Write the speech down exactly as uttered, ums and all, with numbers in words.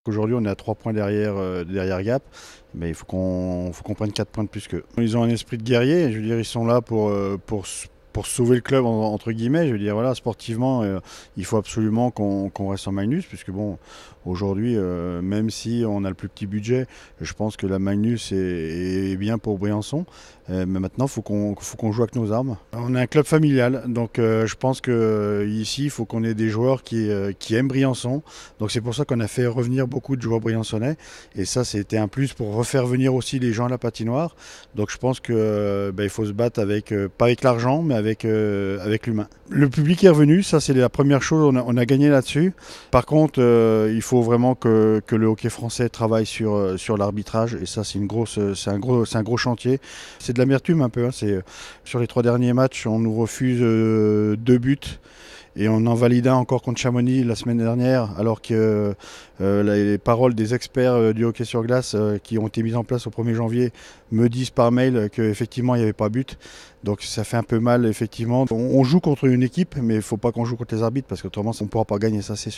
Aujourd'hui, on est à trois points derrière, euh, derrière Gap, mais il faut qu'on faut qu'on prenne quatre points de plus qu'eux. Ils ont un esprit de guerrier, je veux dire, ils sont là pour, euh, pour, pour sauver le club, entre guillemets. Je veux dire, voilà, sportivement, euh, il faut absolument qu'on qu'on reste en Magnus, puisque bon, aujourd'hui, euh, même si on a le plus petit budget, je pense que la Magnus est, est bien pour Briançon. Euh, mais maintenant, il faut qu'on faut qu'on joue avec nos armes. On est un club familial, donc euh, je pense qu'ici, il faut qu'on ait des joueurs qui, euh, qui aiment Briançon. Donc c'est pour ça qu'on a fait revenir beaucoup de joueurs briançonnais. Et ça, c'était un plus pour refaire venir aussi les gens à la patinoire. Donc je pense qu'il euh, ben, faut se battre avec, euh, pas avec l'argent, mais avec, euh, avec l'humain. Le public est revenu, ça c'est la première chose, on a, on a gagné là-dessus. Par contre, euh, il faut vraiment que, que le hockey français travaille sur, euh, sur l'arbitrage. Et ça, c'est, une grosse, c'est, un gros, c'est un gros chantier. C'est de l'amertume un peu. Hein. C'est, sur les trois derniers matchs, on nous refuse euh, deux buts. Et on en valida encore contre Chamonix la semaine dernière, alors que euh, les paroles des experts euh, du hockey sur glace euh, qui ont été mises en place au premier janvier me disent par mail qu'effectivement il n'y avait pas but. Donc ça fait un peu mal, effectivement. On, on joue contre une équipe, mais il ne faut pas qu'on joue contre les arbitres, parce qu'autrement on ne pourra pas gagner, ça c'est sûr.